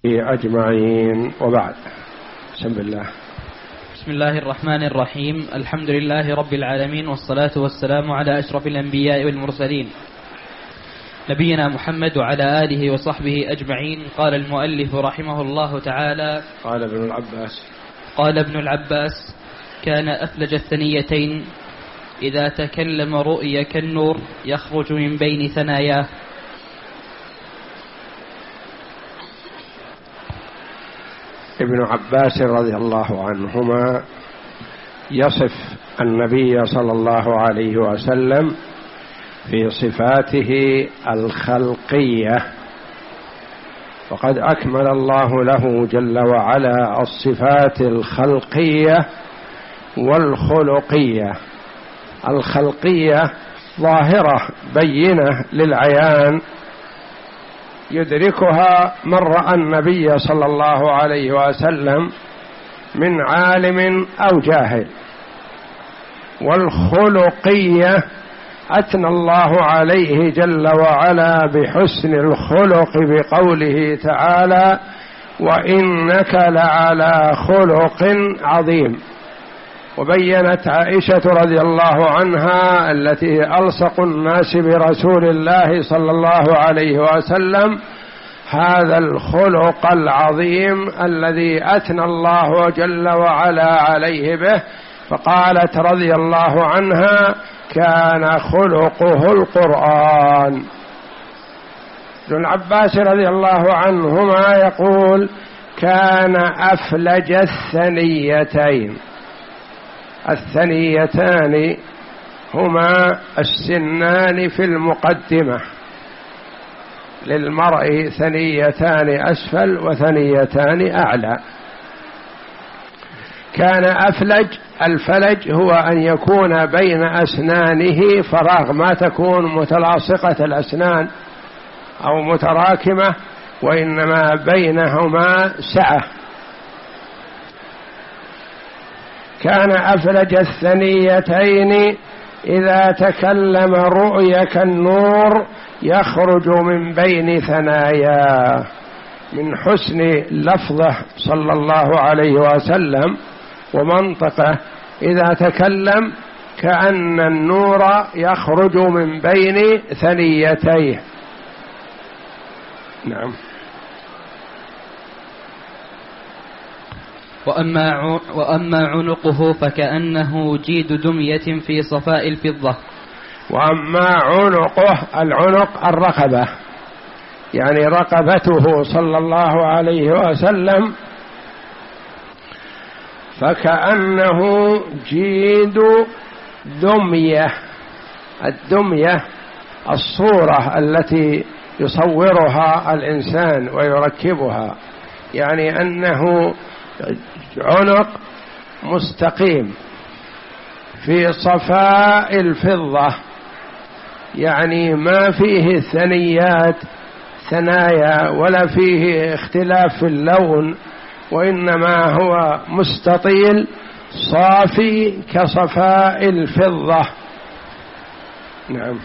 أجمعين، وبعد. بسم الله. بسم الله الرحمن الرحيم. الحمد لله رب العالمين، والصلاة والسلام على أشرف الأنبياء والمرسلين نبينا محمد وعلى آله وصحبه أجمعين. قال المؤلف رحمه الله تعالى: قال ابن العباس: كان أفلج الثنيتين إذا تكلم رؤي كالنور يخرج من بين ثناياه. ابن عباس رضي الله عنهما يصف النبي صلى الله عليه وسلم في صفاته الخلقية، وقد أكمل الله له جل وعلا الصفات الخلقية والخلقية. الخلقية ظاهرة بينة للعيان يدركها من رأى النبي صلى الله عليه وسلم من عالم أو جاهل. والخلقية أثنى الله عليه جل وعلا بحسن الخلق بقوله تعالى: وإنك لعلى خلق عظيم. وبينت عائشة رضي الله عنها التي ألصق الناس برسول الله صلى الله عليه وسلم هذا الخلق العظيم الذي أثنى الله جل وعلا عليه به، فقالت رضي الله عنها: كان خلقه القرآن. ابن العباس رضي الله عنهما يقول: كان أفلج الثنيتين. الثنيتان هما السنان في المقدمة، للمرء ثنيتان أسفل وثنيتان أعلى. كان أفلج، الفلج هو أن يكون بين أسنانه فراغ، ما تكون متلاصقة الأسنان أو متراكمة، وإنما بينهما سعة. كان أفلج الثنيتين إذا تكلم رؤي كالنور يخرج من بين ثناياه. من حسن لفظه صلى الله عليه وسلم ومنطقه إذا تكلم كأن النور يخرج من بين ثنيتيه. نعم. وأما عنقه فكأنه جيد دمية في صفاء الفضة. وأما عنقه، العنق الرقبة، يعني رقبته صلى الله عليه وسلم، فكأنه جيد دمية. الدمية الصورة التي يصورها الإنسان ويركبها، يعني أنه عنق مستقيم في صفاء الفضة، يعني ما فيه ثنايا ولا فيه اختلاف في اللون، وإنما هو مستطيل صافي كصفاء الفضة. نعم.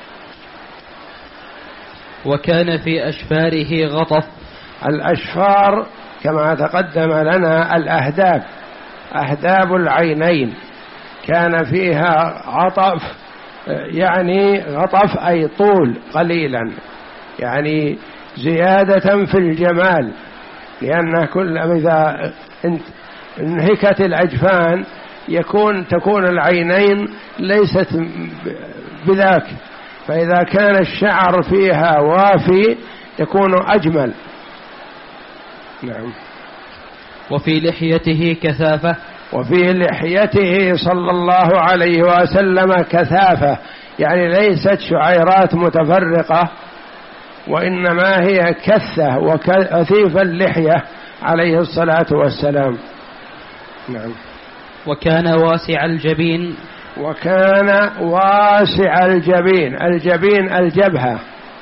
وكان في أشفاره غطف. الأشفار كما تقدم لنا الأهداب، أهداب العينين، كان فيها عطف، يعني غطف أي طول قليلا، يعني زيادة في الجمال، لأن كل إذا انهكت الأجفان تكون العينين ليست بذاك، فإذا كان الشعر فيها وافي يكون أجمل. نعم. وفي لحيته كثافة. وفي لحيته صلى الله عليه وسلم كثافة، يعني ليست شعيرات متفرقة، وإنما هي كثة وكثيف اللحية عليه الصلاة والسلام. نعم. وكان واسع الجبين. وكان واسع الجبين، الجبين الجبهة،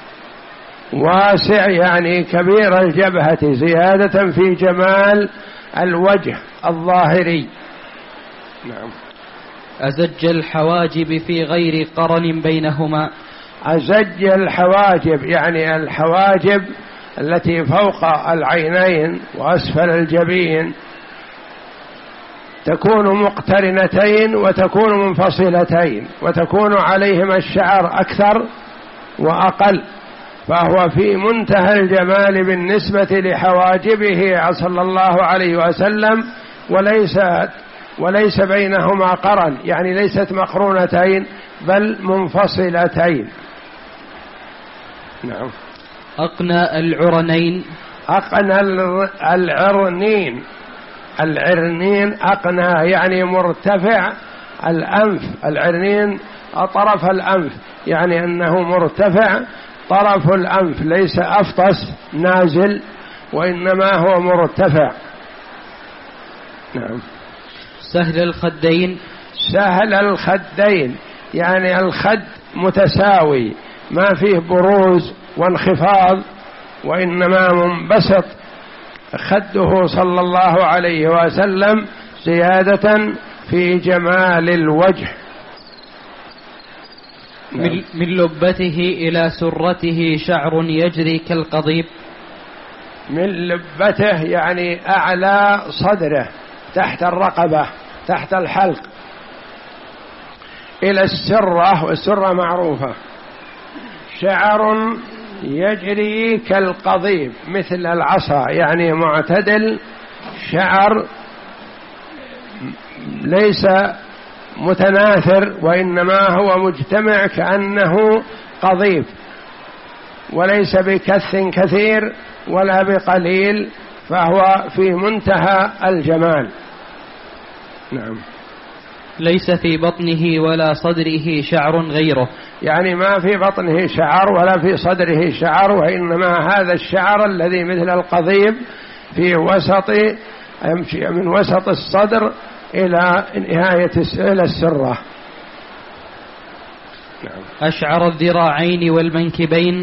واسع يعني كبير الجبهة، زيادة في جمال الوجه الظاهري. نعم. أزج الحواجب في غير قرن بينهما. أزج الحواجب، يعني الحواجب التي فوق العينين وأسفل الجبين تكون مقترنتين وتكون منفصلتين، وتكون عليهما الشعر أكثر وأقل، فهو في منتهى الجمال بالنسبة لحواجبه صلى الله عليه وسلم، وليس بينهما قرن، يعني ليست مقرونتين بل منفصلتين. نعم. أقنى العرنين. أقنى العرنين، العرنين أقنى يعني مرتفع الأنف، العرنين طرف الأنف، يعني أنه مرتفع طرف الأنف، ليس أفطس نازل وإنما هو مرتفع. نعم. سهل الخدين. سهل الخدين يعني الخد متساوي، ما فيه بروز وانخفاض، وإنما منبسط خده صلى الله عليه وسلم زيادة في جمال الوجه. من لبته إلى سرته شعر يجري كالقضيب. من لبته يعني أعلى صدره، تحت الرقبة، تحت الحلق، إلى السرة، والسرة معروفة، شعر يجري كالقضيب مثل العصا، يعني معتدل، شعر ليس متناثر وإنما هو مجتمع كأنه قضيب، وليس بكث كثير ولا بقليل، فهو في منتهى الجمال. نعم. ليس في بطنه ولا صدره شعر غيره، يعني ما في بطنه شعر ولا في صدره شعر، وإنما هذا الشعر الذي مثل القضيب في وسط، يمشي من وسط الصدر إلى نهاية إلى السرة. نعم. أشعر الذراعين والمنكبين.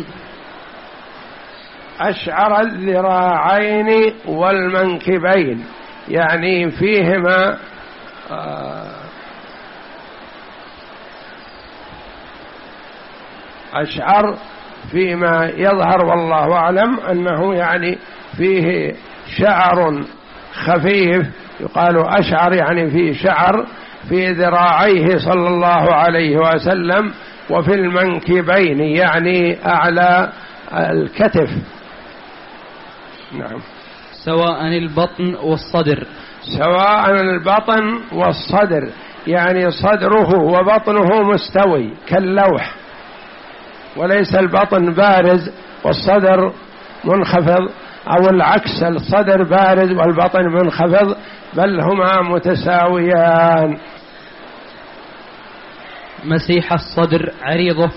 أشعر الذراعين والمنكبين يعني فيهما أشعر فيما يظهر والله أعلم أنه يعني فيه شعر خفيف، يقال أشعر يعني فيه شعر في ذراعيه صلى الله عليه وسلم، وفي المنكبين يعني أعلى الكتف. نعم. سواء البطن والصدر. سواء البطن والصدر يعني صدره وبطنه مستوي كاللوح، وليس البطن بارز والصدر منخفض، أو العكس، الصدر بارز والبطن منخفض، بل هما متساويان. مسيح الصدر عريضه.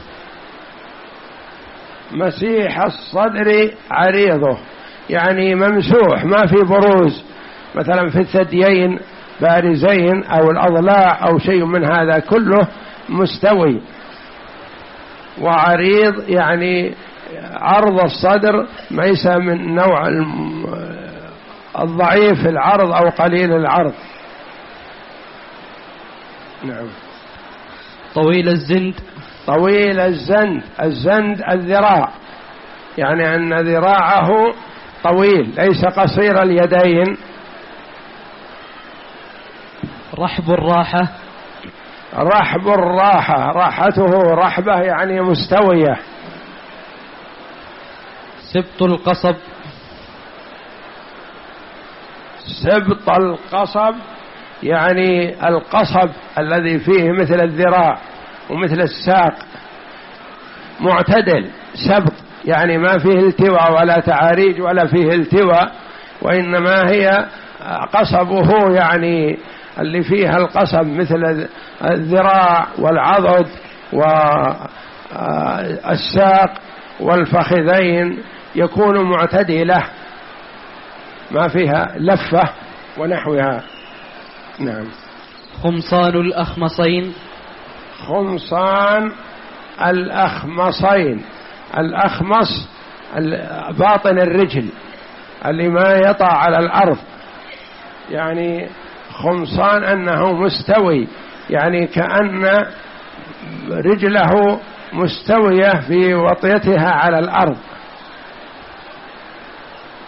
مسيح الصدر عريضه يعني ممسوح، ما في بروز، مثلا في الثديين بارزين أو الأضلاع أو شيء من هذا، كله مستوي. وعريض يعني عرض الصدر ليس من نوع الضعيف العرض أو قليل العرض. نعم. طويل الزند. طويل الزند، الزند الذراع، يعني أن ذراعه طويل ليس قصير اليدين. رحب الراحة. رحب الراحة، راحته رحبة يعني مستوية. سبط القصب. سبط القصب يعني القصب الذي فيه مثل الذراع ومثل الساق، معتدل. سبط يعني ما فيه التواء ولا تعاريج ولا فيه التواء، وإنما هي قصبه يعني اللي فيها القصب مثل الذراع والعضد والساق والفخذين، يكون معتدلة ما فيها لفة ونحوها. نعم. خمصان الأخمصين. خمصان الأخمصين، الأخمص باطن الرجل اللي ما يطع على الأرض، يعني خمصان أنه مستوي، يعني كأن رجله مستوية في وطيتها على الأرض.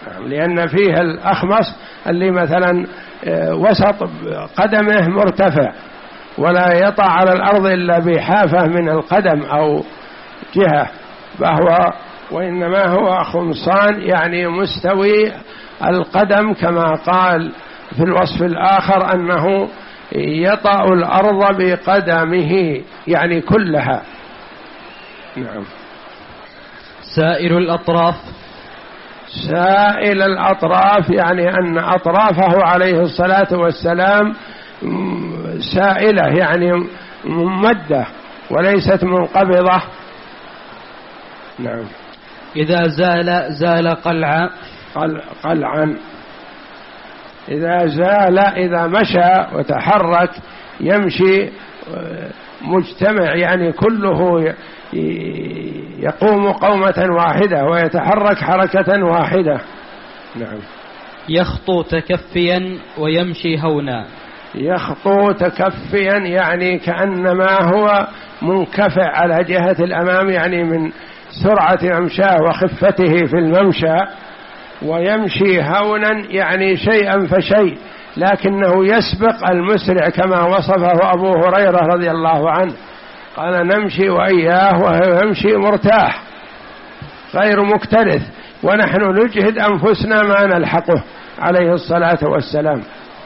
لأن فيه الأخمص اللي مثلا وسط قدمه مرتفع ولا يطع على الأرض إلا بحافة من القدم أو جهة، وإنما هو خمصان يعني مستوي القدم، كما قال في الوصف الآخر أنه يطأ الأرض بقدمه يعني كلها. نعم. سائل الأطراف. سائل الأطراف يعني أن أطرافه عليه الصلاة والسلام سائلة يعني ممدة وليست منقبضة. نعم. إذا زال قلعا. إذا مشى وتحرك يمشي مجتمع يعني كله يقوم قومة واحدة ويتحرك حركة واحدة. نعم. يخطو تكفيا ويمشي هونا. يخطو تكفيا يعني كأنما هو منكفع على جهة الأمام يعني من سرعة ممشاه وخفته في الممشى، ويمشي هونا يعني شيئا فشيء لكنه يسبق المسرع كما وصفه أبو هريرة رضي الله عنه، قال نمشي وإياه وهو يمشي مرتاح غير مكترث، ونحن نجهد أنفسنا ما نلحقه عليه الصلاة والسلام،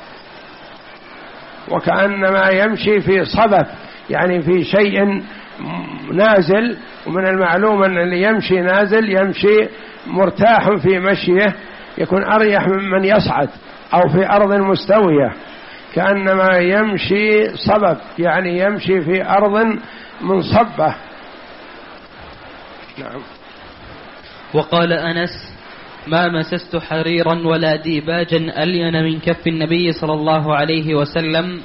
وكأنما يمشي في صبب يعني في شيء نازل، ومن المعلوم أن اللي يمشي نازل يمشي مرتاح في مشيه، يكون أريح ممن يصعد أو في أرض مستوية، كأنما يمشي صبب يعني يمشي في أرض منصبة. نعم. وقال أنس ما مسست حريرا ولا ديباجا ألين من كف النبي صلى الله عليه وسلم.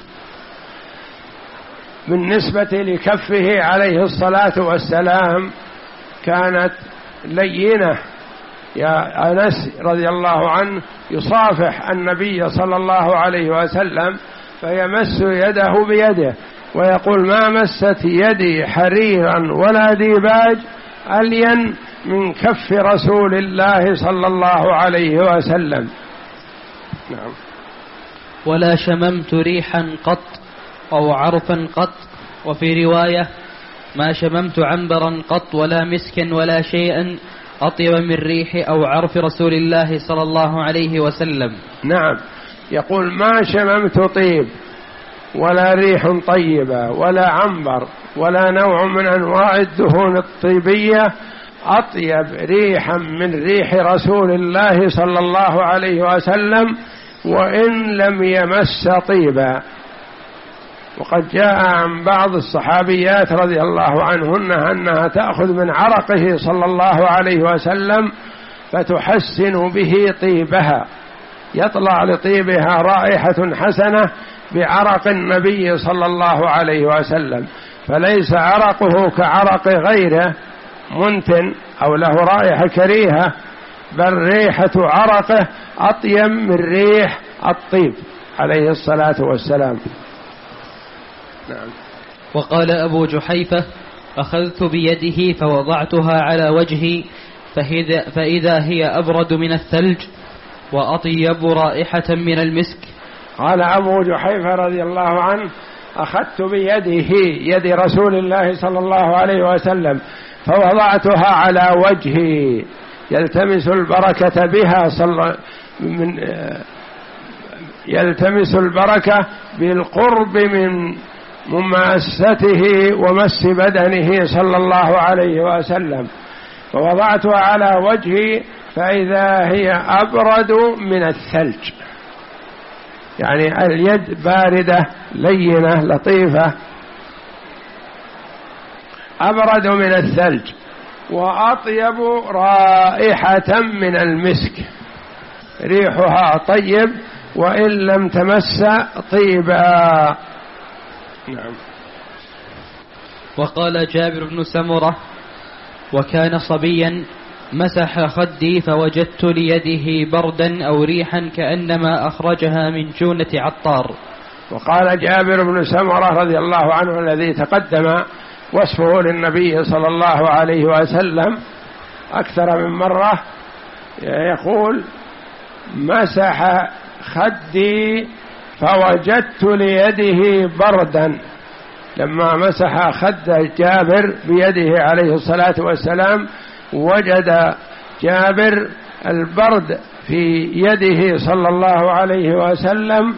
بالنسبة لكفه عليه الصلاة والسلام كانت لينة، يا أنس رضي الله عنه يصافح النبي صلى الله عليه وسلم فيمس يده بيده ويقول ما مست يدي حريرا ولا ديباج ألين من كف رسول الله صلى الله عليه وسلم. نعم. ولا شممت ريحا قط أو عرفا قط، وفي رواية ما شممت عنبرا قط ولا مسكا ولا شيئا أطيب من ريح أو عرف رسول الله صلى الله عليه وسلم. نعم. يقول ما شممت طيب ولا ريح طيبة ولا عنبر ولا نوع من أنواع الدهون الطيبية أطيب ريحا من ريح رسول الله صلى الله عليه وسلم وإن لم يمس طيبا. وقد جاء عن بعض الصحابيات رضي الله عنهن أنها تأخذ من عرقه صلى الله عليه وسلم فتحسن به طيبها، يطلع لطيبها رائحة حسنة بعرق النبي صلى الله عليه وسلم، فليس عرقه كعرق غيره منتن أو له رائحة كريهة، بل ريحة عرقه أطيب من ريح الطيب عليه الصلاة والسلام. نعم. وقال أبو جحيفة أخذت بيده فوضعتها على وجهي فإذا هي أبرد من الثلج وأطيب رائحة من المسك. قال أبو جحيفة رضي الله عنه أخذت بيده يد رسول الله صلى الله عليه وسلم فوضعتها على وجهي يلتمس البركة بها يلتمس البركة بالقرب من مماسته ومس بدنه صلى الله عليه وسلم، فوضعتها على وجهي فإذا هي أبرد من الثلج، يعني اليد باردة لينة لطيفة أبرد من الثلج وأطيب رائحة من المسك، ريحها طيب وإن لم تمس طيبا. نعم. وقال جابر بن سمرة وكان صبيا مسح خدي فوجدت ليده بردا أو ريحا كأنما أخرجها من جونة عطار. وقال جابر بن سمرة رضي الله عنه الذي تقدم وصفه للنبي صلى الله عليه وسلم أكثر من مرة، يقول مسح خدي فوجدت ليده بردا. لما مسح خد جابر بيده عليه الصلاة والسلام وجد جابر البرد في يده صلى الله عليه وسلم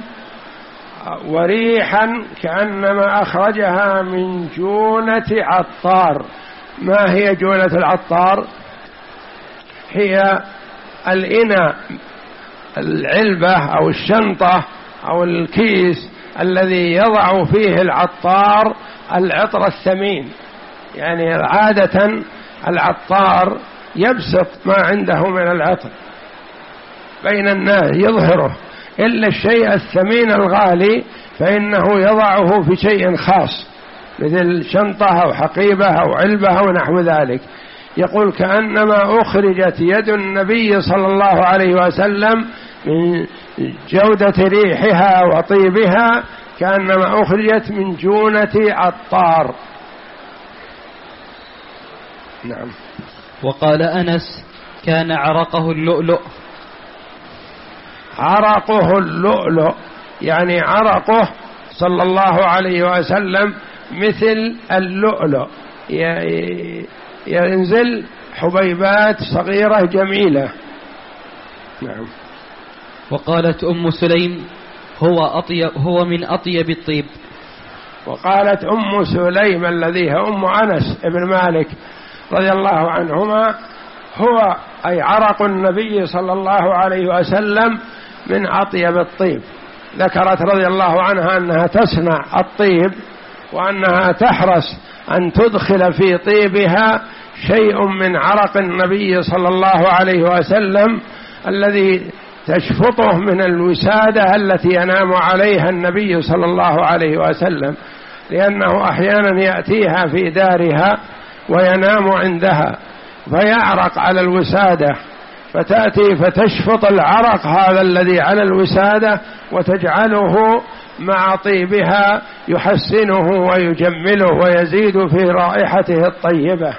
وريحا كأنما أخرجها من جونة عطار. ما هي جونة العطار؟ هي الإناء، العلبة أو الشنطة أو الكيس الذي يضع فيه العطار العطر الثمين. يعني عادة العطار يبسط ما عنده من العطر بين الناس يظهره، إلا الشيء الثمين الغالي فإنه يضعه في شيء خاص مثل شنطة أو حقيبة أو علبة أو نحو ذلك. يقول كأنما أخرجت يد النبي صلى الله عليه وسلم من جودة ريحها وطيبها كأنما أخرجت من جونة عطار. نعم. وقال أنس كان عرقه اللؤلؤ. عرقه اللؤلؤ يعني عرقه صلى الله عليه وسلم مثل اللؤلؤ، ينزل حبيبات صغيرة جميلة. نعم. وقالت أم سليم هو من أطيب الطيب. وقالت أم سليم الذي هي أم أنس بن مالك رضي الله عنهما هو أي عرق النبي صلى الله عليه وسلم من أطيب الطيب. ذكرت رضي الله عنها أنها تصنع الطيب وأنها تحرص أن تدخل في طيبها شيء من عرق النبي صلى الله عليه وسلم الذي تشفطه من الوسادة التي ينام عليها النبي صلى الله عليه وسلم، لأنه أحيانا يأتيها في دارها وينام عندها فيعرق على الوسادة، فتأتي فتشفط العرق هذا الذي على الوسادة وتجعله مع طيبها يحسنه ويجمله ويزيد في رائحته الطيبة.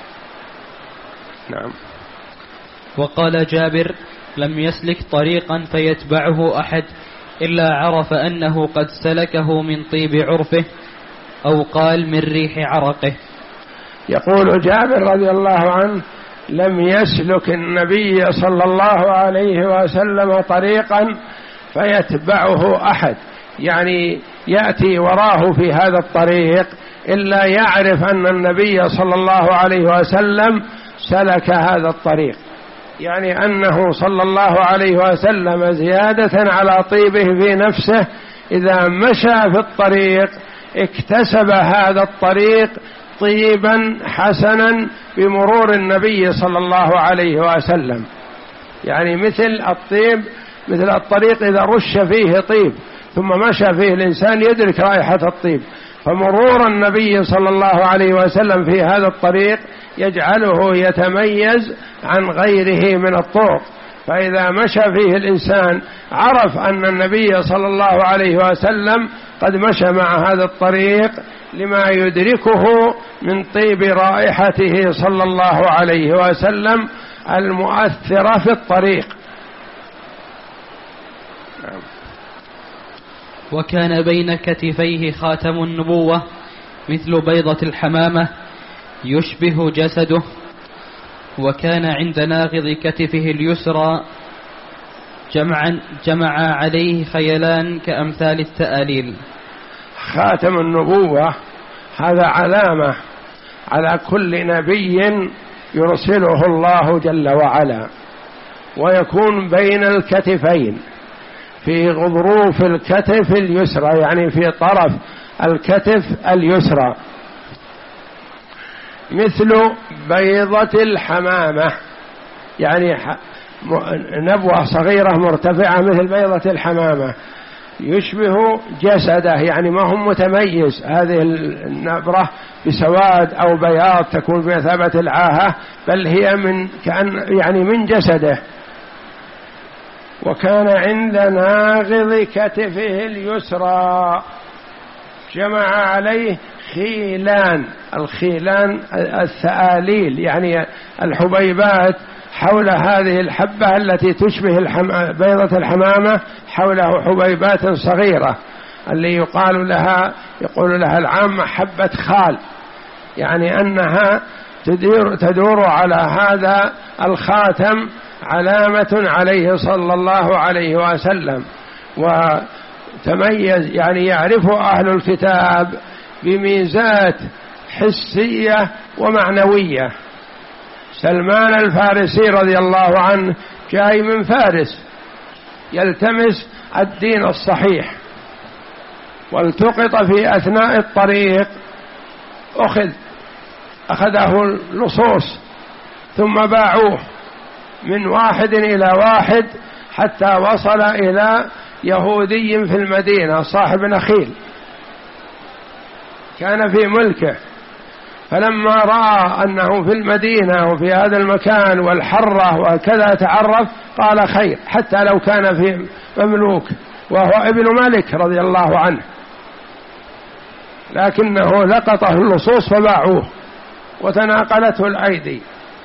نعم. وقال جابر لم يسلك طريقا فيتبعه أحد إلا عرف أنه قد سلكه من طيب عرفه أو قال من ريح عرقه. يقول جابر رضي الله عنه لم يسلك النبي صلى الله عليه وسلم طريقا فيتبعه أحد، يعني يأتي وراه في هذا الطريق إلا يعرف أن النبي صلى الله عليه وسلم سلك هذا الطريق، يعني أنه صلى الله عليه وسلم زيادة على طيبه في نفسه إذا مشى في الطريق اكتسب هذا الطريق طيبا حسنا بمرور النبي صلى الله عليه وسلم. يعني مثل الطيب مثل الطريق إذا رش فيه طيب ثم مشى فيه الإنسان يدرك رائحة الطيب، فمرور النبي صلى الله عليه وسلم في هذا الطريق يجعله يتميز عن غيره من الطرق، فإذا مشى فيه الإنسان عرف أن النبي صلى الله عليه وسلم قد مشى مع هذا الطريق لما يدركه من طيب رائحته صلى الله عليه وسلم المؤثرة في الطريق. وكان بين كتفيه خاتم النبوة مثل بيضة الحمامة يشبه جسده، وكان عند ناقض كتفه اليسرى جمع عليه خيلان كأمثال التآليل. خاتم النبوة هذا علامة على كل نبي يرسله الله جل وعلا، ويكون بين الكتفين في غضروف الكتف اليسرى، يعني في طرف الكتف اليسرى، مثل بيضة الحمامة، يعني نبوة صغيرة مرتفعة مثل بيضة الحمامة، يشبه جسده، يعني ما هم متميز، هذه النبرة بسواد أو بياض تكون بمثابة العاهة، بل هي من كأن يعني من جسده. وكان عند ناغض كتفه اليسرى جمع عليه خيلان، الخيلان الثآليل يعني الحبيبات حول هذه الحبة التي تشبه بيضة الحمامة حوله حبيبات صغيرة، اللي يقول لها العامة حبة خال، يعني أنها تدور على هذا الخاتم علامة عليه صلى الله عليه وسلم. وتميز، يعني يعرف أهل الكتاب بميزات حسية ومعنوية. سلمان الفارسي رضي الله عنه جاي من فارس يلتمس الدين الصحيح، والتقط في أثناء الطريق، أخذه اللصوص ثم باعوه من واحد إلى واحد حتى وصل إلى يهودي في المدينة صاحب نخيل كان في ملكه، فلما رأى أنه في المدينة وفي هذا المكان والحرة وكذا تعرف، قال خير حتى لو كان في مملوك وهو ابن ملك رضي الله عنه، لكنه لقطه اللصوص فباعوه وتناقلته الأيدي.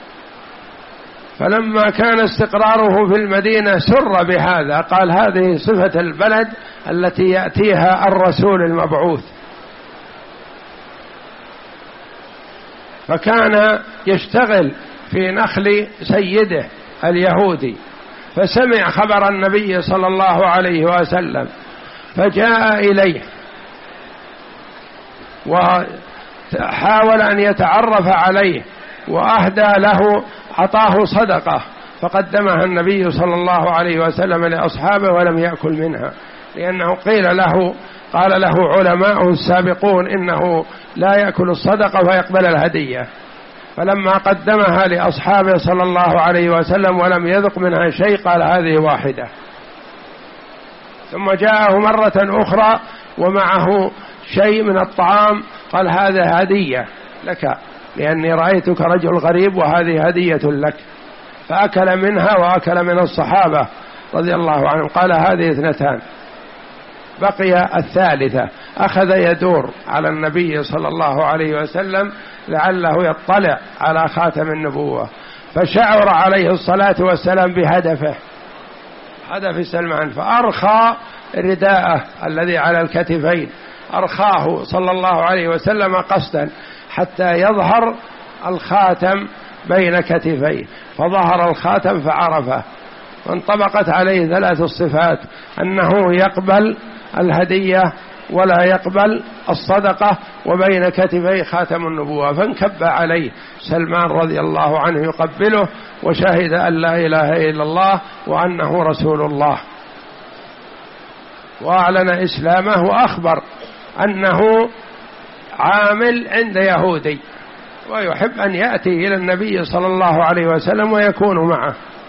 فلما كان استقراره في المدينة سر بهذا، قال هذه صفة البلد التي يأتيها الرسول المبعوث. فكان يشتغل في نخل سيده اليهودي، فسمع خبر النبي صلى الله عليه وسلم فجاء إليه وحاول أن يتعرف عليه وأهدى له، أعطاه صدقة فقدمها النبي صلى الله عليه وسلم لأصحابه ولم يأكل منها، لأنه قال له علماء السابقون إنه لا يأكل الصدقة ويقبل الهدية، فلما قدمها لأصحابه صلى الله عليه وسلم ولم يذق منها شيء قال هذه واحدة. ثم جاءه مرة أخرى ومعه شيء من الطعام، قال هذا هدية لك لأني رأيتك رجل غريب وهذه هدية لك، فأكل منها وأكل من الصحابة رضي الله عنهم. قال هذه اثنتان. بقي الثالثة، أخذ يدور على النبي صلى الله عليه وسلم لعله يطلع على خاتم النبوة، فشعر عليه الصلاة والسلام بهدفه، هدف سلمان، فأرخى رداءه الذي على الكتفين، أرخاه صلى الله عليه وسلم قصدا حتى يظهر الخاتم بين كتفيه، فظهر الخاتم فعرفه، وانطبقت عليه ثلاث الصفات: أنه يقبل الهدية ولا يقبل الصدقة، وبين كتفيه خاتم النبوة. فانكب عليه سلمان رضي الله عنه يقبله وشهد أن لا إله إلا الله وأنه رسول الله، وأعلن إسلامه وأخبر أنه عامل عند يهودي ويحب أن يأتي إلى النبي صلى الله عليه وسلم ويكون معه،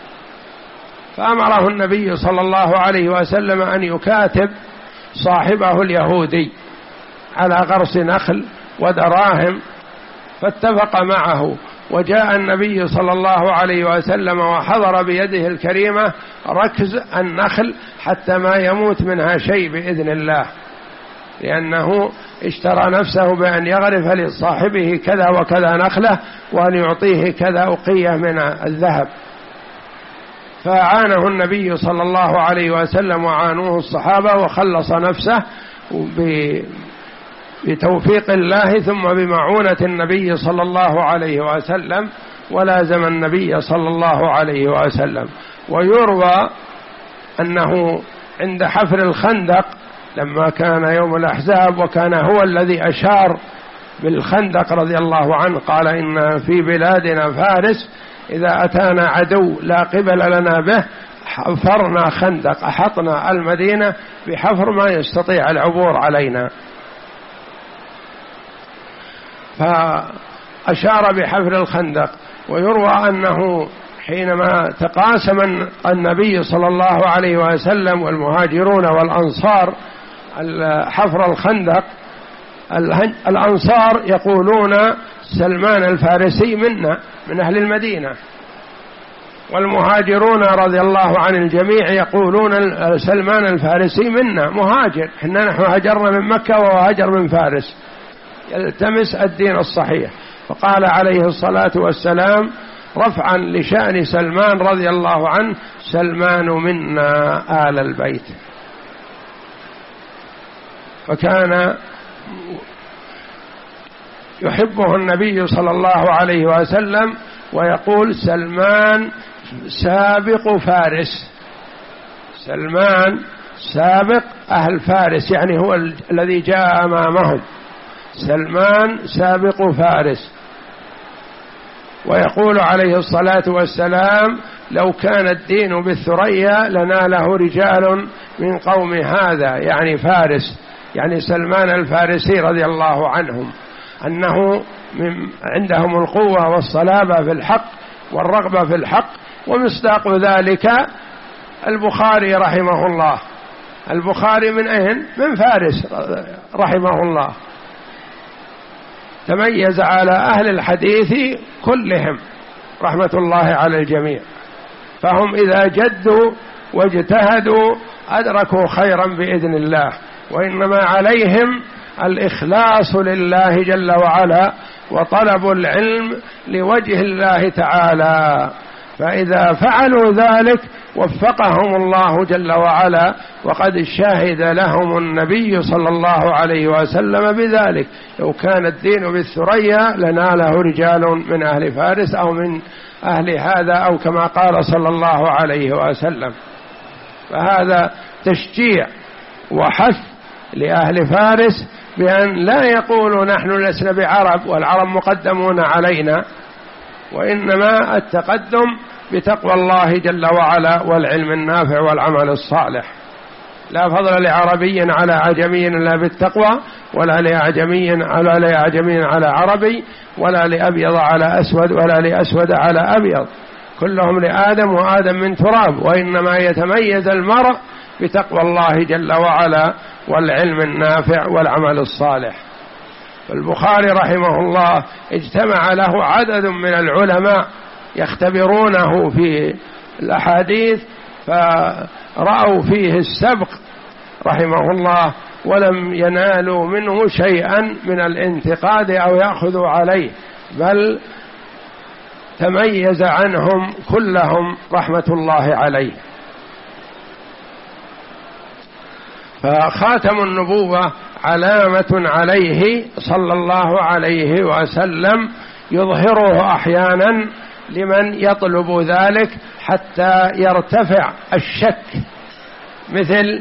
فأمره النبي صلى الله عليه وسلم أن يكاتب صاحبه اليهودي على غرس نخل ودراهم، فاتفق معه، وجاء النبي صلى الله عليه وسلم وحضر بيده الكريمة ركز النخل حتى ما يموت منها شيء بإذن الله، لأنه اشترى نفسه بأن يغرف لصاحبه كذا وكذا نخلة وأن يعطيه كذا أقية من الذهب. فأعانه النبي صلى الله عليه وسلم وعانوه الصحابة، وخلص نفسه بتوفيق الله ثم بمعونة النبي صلى الله عليه وسلم، ولازم النبي صلى الله عليه وسلم. ويروى أنه عند حفر الخندق لما كان يوم الأحزاب وكان هو الذي أشار بالخندق رضي الله عنه، قال إن في بلادنا فارس إذا أتانا عدو لا قبل لنا به حفرنا خندق، أحطنا المدينة بحفر ما يستطيع العبور علينا، فأشار بحفر الخندق. ويروى أنه حينما تقاسم النبي صلى الله عليه وسلم والمهاجرون والأنصار حفر الخندق، الأنصار يقولون سلمان الفارسي منا من أهل المدينة، والمهاجرون رضي الله عن الجميع يقولون سلمان الفارسي منا مهاجر، نحن هاجرنا من مكة وهو هاجر من فارس يلتمس الدين الصحيح. فقال عليه الصلاة والسلام رفعا لشأن سلمان رضي الله عنه: سلمان منا آل البيت. فكان يحبه النبي صلى الله عليه وسلم ويقول: سلمان سابق فارس. سلمان سابق أهل فارس، يعني هو الذي جاء أمامهم. سلمان سابق فارس. ويقول عليه الصلاة والسلام: لو كان الدين بالثريا لناله رجال من قوم هذا، يعني فارس، يعني سلمان الفارسي رضي الله عنهم، أنه عندهم القوة والصلابة في الحق والرغبة في الحق. ومصداق ذلك البخاري رحمه الله. البخاري من أين؟ من فارس رحمه الله. تميز على أهل الحديث كلهم رحمة الله على الجميع، فهم إذا جدوا واجتهدوا أدركوا خيرا بإذن الله، وإنما عليهم الإخلاص لله جل وعلا وطلب العلم لوجه الله تعالى. فإذا فعلوا ذلك وفقهم الله جل وعلا، وقد شهد لهم النبي صلى الله عليه وسلم بذلك: لو كان الدين بالثريا لناله رجال من أهل فارس أو من أهل هذا، أو كما قال صلى الله عليه وسلم. فهذا تشجيع وحث لأهل فارس بأن لا يقولوا نحن لسنا بعرب والعرب مقدمون علينا، وإنما التقدم بتقوى الله جل وعلا والعلم النافع والعمل الصالح. لا فضل لعربي على عجمي إلا بالتقوى، ولا لأعجمي على عربي، ولا لأبيض على أسود، ولا لأسود على أبيض، كلهم لآدم وآدم من تراب. وإنما يتميز المرء بتقوى الله جل وعلا والعلم النافع والعمل الصالح. البخاري رحمه الله اجتمع له عدد من العلماء يختبرونه في الأحاديث، فرأوا فيه السبق رحمه الله، ولم ينالوا منه شيئا من الانتقاد أو يأخذوا عليه، بل تميز عنهم كلهم رحمة الله عليه. فخاتم النبوة علامة عليه صلى الله عليه وسلم، يظهره أحيانا لمن يطلب ذلك حتى يرتفع الشك، مثل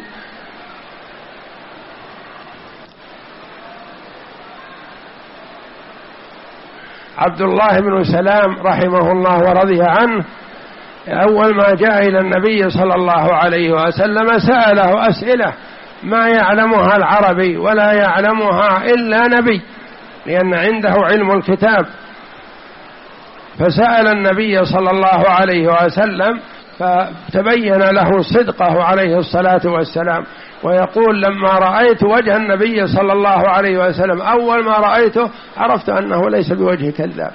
عبد الله بن سلام رحمه الله ورضي عنه. أول ما جاء إلى النبي صلى الله عليه وسلم سأله أسئلة ما يعلمها العربي ولا يعلمها إلا نبي، لأن عنده علم الكتاب. فسأل النبي صلى الله عليه وسلم، فتبين له صدقه عليه الصلاة والسلام. ويقول: لما رأيت وجه النبي صلى الله عليه وسلم أول ما رأيته عرفت أنه ليس بوجه كذاب.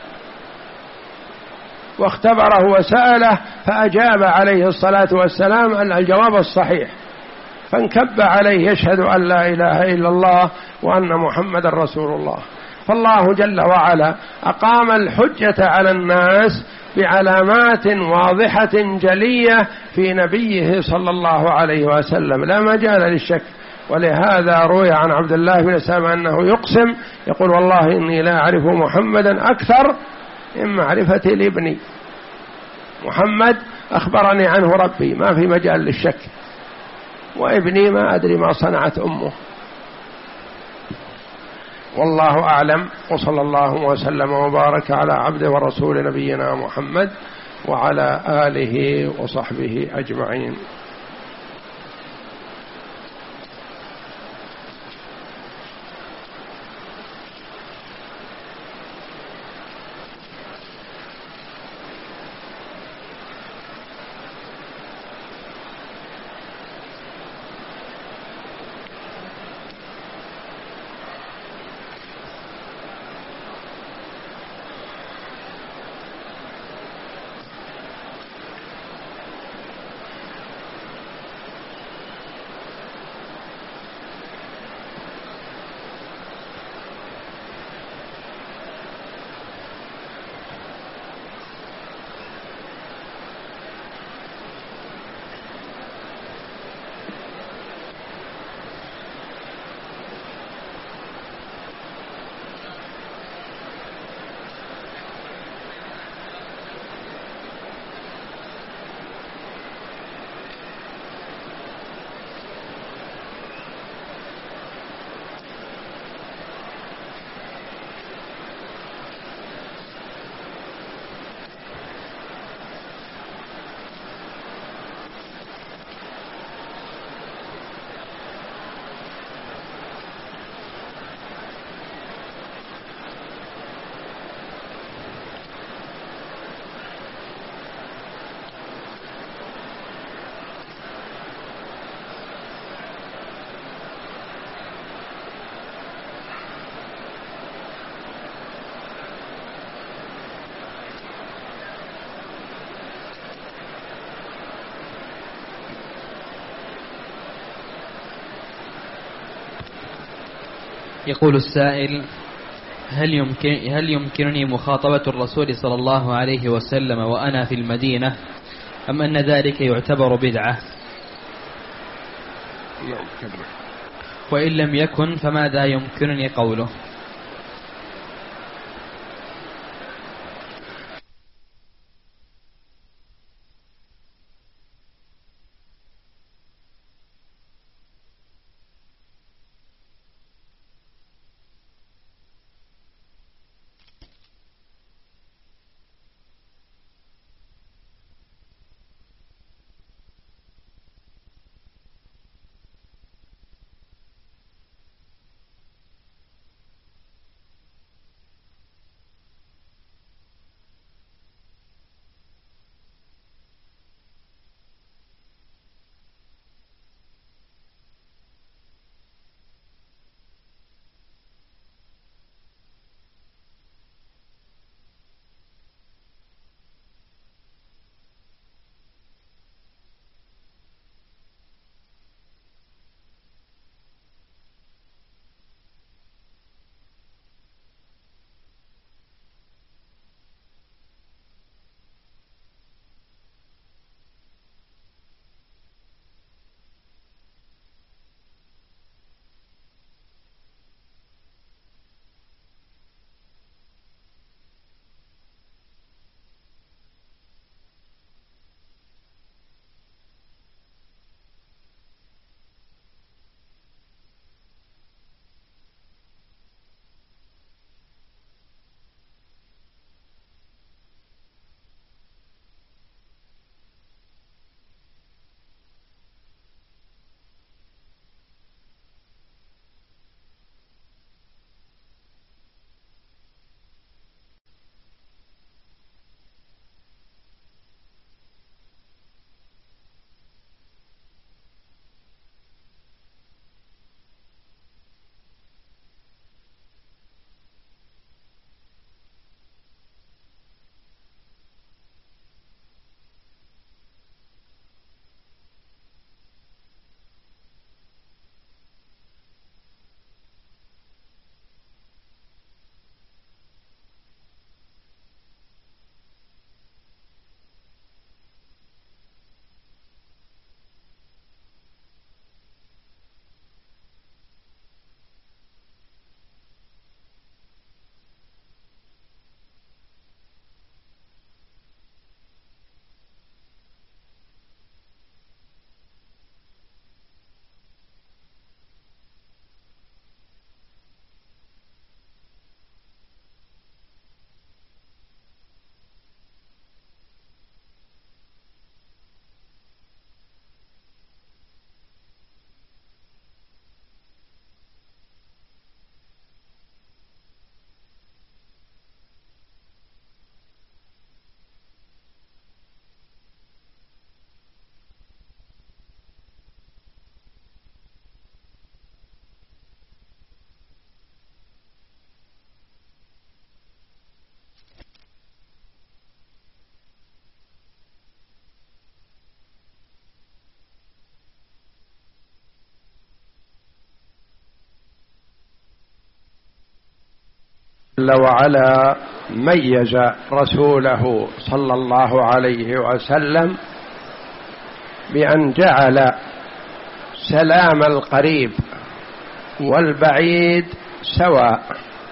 واختبره وسأله فأجاب عليه الصلاة والسلام الجواب الصحيح، فانكب عليه يشهد أن لا إله إلا الله وأن محمد رسول الله. فالله جل وعلا أقام الحجة على الناس بعلامات واضحة جلية في نبيه صلى الله عليه وسلم، لا مجال للشك. ولهذا روي عن عبد الله بن سلام أنه يقسم يقول: والله إني لا أعرف محمدا أكثر من معرفتي لابني. محمد أخبرني عنه ربي، ما في مجال للشك، وابني ما أدري ما صنعت أمه. والله أعلم، وصلى الله وسلم وبارك على عبده ورسول نبينا محمد وعلى آله وصحبه أجمعين. يقول السائل: هل يمكنني مخاطبة الرسول صلى الله عليه وسلم وأنا في المدينة، أم أن ذلك يعتبر بدعة؟ وإن لم يكن فماذا يمكنني قوله؟ جل وعلا ميز رسوله صلى الله عليه وسلم بأن جعل سلام القريب والبعيد سواء.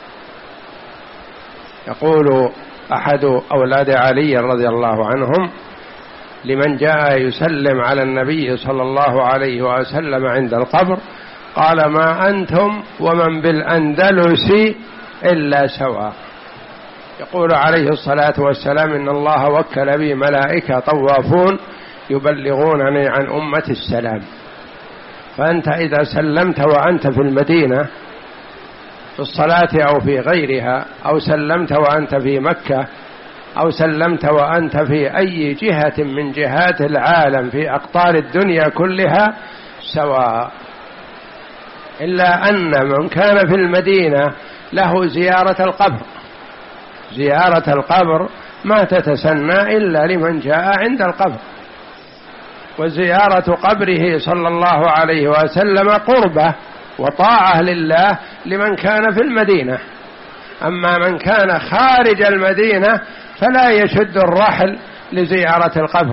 يقول أحد أولاد علي رضي الله عنهم لمن جاء يسلم على النبي صلى الله عليه وسلم عند القبر، قال: ما أنتم ومن بالأندلس إلا سواء. يقول عليه الصلاة والسلام: إن الله وكل بي ملائكة طوافون يبلغونني عن أمة السلام. فأنت إذا سلمت وأنت في المدينة في الصلاة أو في غيرها، أو سلمت وأنت في مكة، أو سلمت وأنت في أي جهة من جهات العالم في أقطار الدنيا كلها سواء، إلا أن من كان في المدينة له زيارة القبر. زيارة القبر ما تتسنى إلا لمن جاء عند القبر، وزيارة قبره صلى الله عليه وسلم قربة وطاعة لله لمن كان في المدينة. أما من كان خارج المدينة فلا يشد الرحل لزيارة القبر.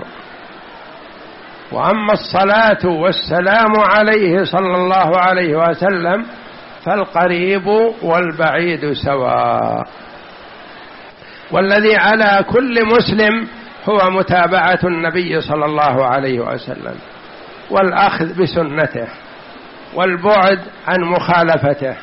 وأما الصلاة والسلام عليه صلى الله عليه وسلم فالقريب والبعيد سواء. والذي على كل مسلم هو متابعة النبي صلى الله عليه وسلم والأخذ بسنته والبعد عن مخالفته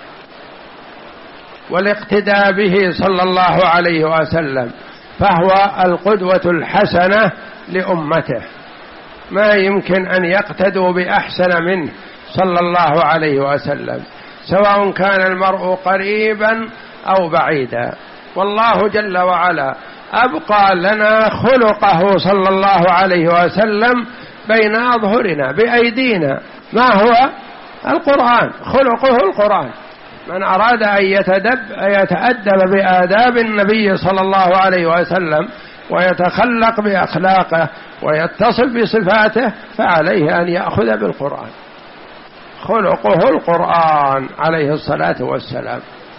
والاقتداء به صلى الله عليه وسلم، فهو القدوة الحسنة لأمته، ما يمكن أن يقتدوا بأحسن منه صلى الله عليه وسلم، سواء كان المرء قريبا أو بعيدا. والله جل وعلا أبقى لنا خلقه صلى الله عليه وسلم بين أظهرنا بأيدينا، ما هو؟ القرآن، خلقه القرآن. من أراد أن يتأدب بآداب النبي صلى الله عليه وسلم ويتخلق بأخلاقه ويتصف بصفاته فعليه أن يأخذ بالقرآن، خلقه القرآن عليه الصلاة والسلام.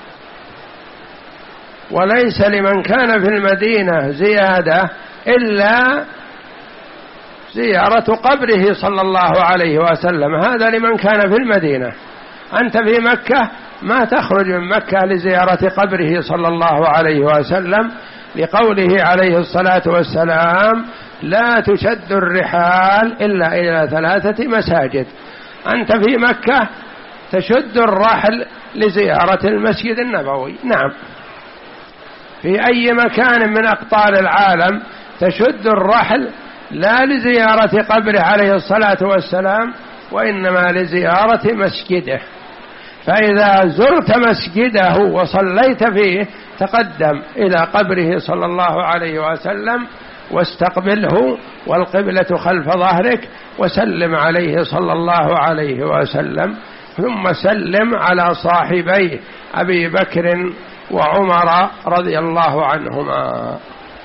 وليس لمن كان في المدينة زيادة إلا زيارة قبره صلى الله عليه وسلم، هذا لمن كان في المدينة. أنت في مكة ما تخرج من مكة لزيارة قبره صلى الله عليه وسلم، لقوله عليه الصلاة والسلام: لا تشد الرحال إلا إلى 3 مساجد. أنت في مكة تشد الرحل لزيارة المسجد النبوي، نعم، في أي مكان من أقطار العالم تشد الرحل لا لزيارة قبره عليه الصلاة والسلام وإنما لزيارة مسجده. فإذا زرت مسجده وصليت فيه تقدم إلى قبره صلى الله عليه وسلم واستقبله والقبلة خلف ظهرك وسلم عليه صلى الله عليه وسلم، ثم سلم على صاحبيه أبي بكر وعمر رضي الله عنهما.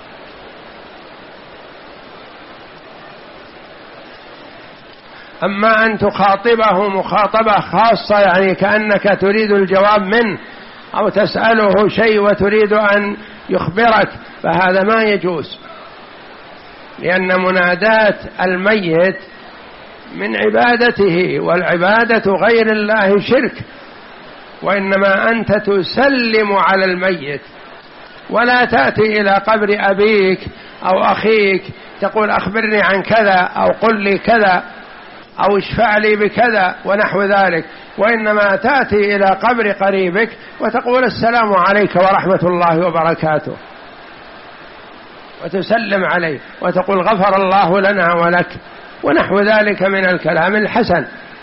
أما أن تخاطبه مخاطبة خاصة، يعني كأنك تريد الجواب منه أو تسأله شيء وتريد أن يخبرك، فهذا ما يجوز، لأن منادات الميت من عبادته، والعبادة غير الله شرك، وإنما أنت تسلم على الميت، ولا تأتي إلى قبر أبيك أو أخيك تقول أخبرني عن كذا أو قل لي كذا أو اشفع لي بكذا ونحو ذلك، وإنما تأتي إلى قبر قريبك وتقول السلام عليك ورحمة الله وبركاته، وتسلم عليه وتقول غفر الله لنا ولك ونحو ذلك من الكلام الحسن.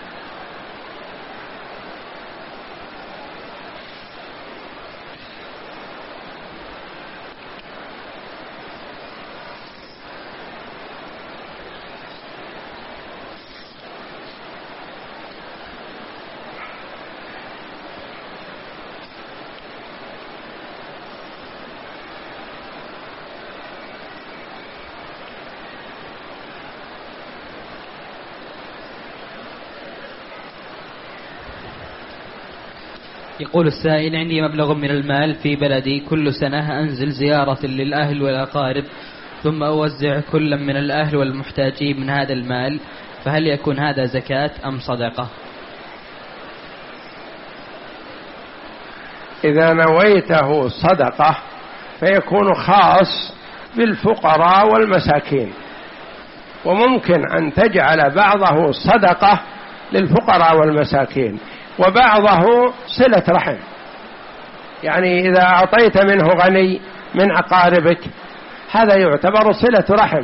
يقول السائل: عندي مبلغ من المال في بلدي، كل سنة أنزل زيارة للأهل والأقارب ثم أوزع كل من الأهل والمحتاجين من هذا المال، فهل يكون هذا زكاة أم صدقة؟ إذا نويته صدقة فيكون خاص بالفقراء والمساكين، وممكن أن تجعل بعضه صدقة للفقراء والمساكين وبعضه صلة رحم. يعني إذا أعطيت منه غني من أقاربك هذا يعتبر صلة رحم،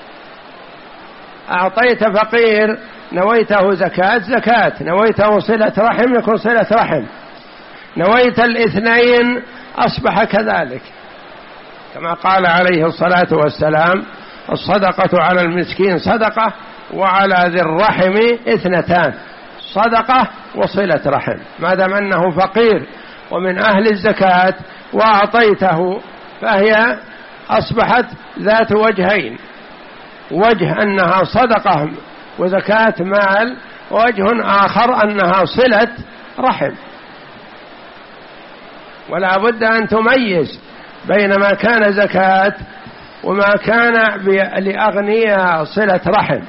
أعطيت فقير نويته زكاة زكاة، نويته صلة رحم يكون صلة رحم، نويت الاثنين أصبح كذلك، كما قال عليه الصلاة والسلام: الصدقة على المسكين صدقة وعلى ذي الرحم 2، صدقة وصلة رحم. ما دام أنه فقير ومن أهل الزكاة وأعطيته فهي أصبحت ذات وجهين، وجه أنها صدقة وزكاة مال، ووجه آخر أنها صلة رحم. ولا بد أن تميز بين ما كان زكاة وما كان لأغنياء صلة رحم.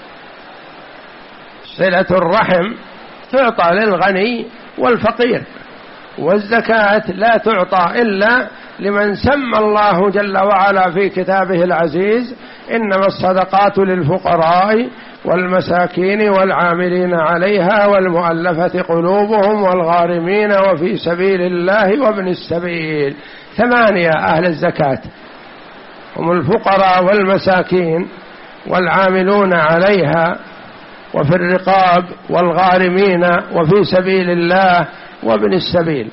صلة الرحم تعطى للغني والفقير، والزكاة لا تعطى إلا لمن سمى الله جل وعلا في كتابه العزيز: إنما الصدقات للفقراء والمساكين والعاملين عليها والمؤلفة قلوبهم والغارمين وفي سبيل الله وابن السبيل. 8 أهل الزكاة هم الفقراء والمساكين والعاملون عليها وفي الرقاب والغارمين وفي سبيل الله وابن السبيل.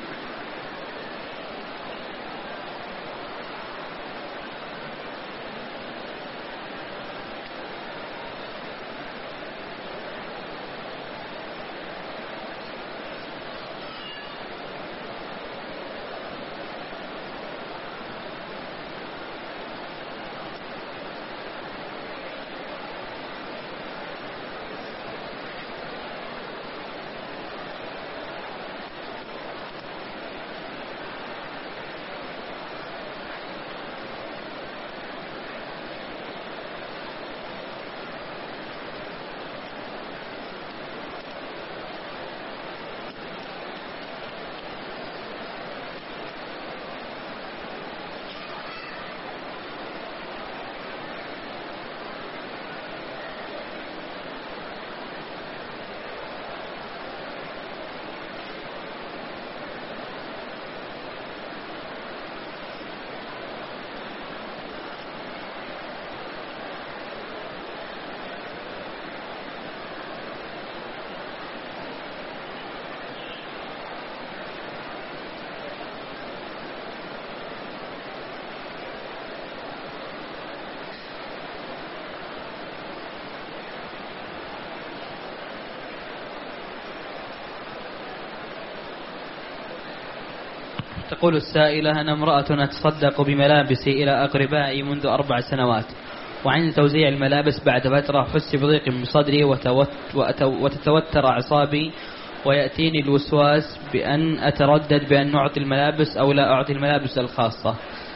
تقول السائلة: أنا امرأة أتصدق بملابسي إلى أقربائي منذ 4 سنوات، وعند توزيع الملابس بعد فترة أحس بضيق بصدري وتتوتر أعصابي، ويأتيني الوسواس بأن أتردد بأن أعطي الملابس أو لا أعطي الملابس الخاصة.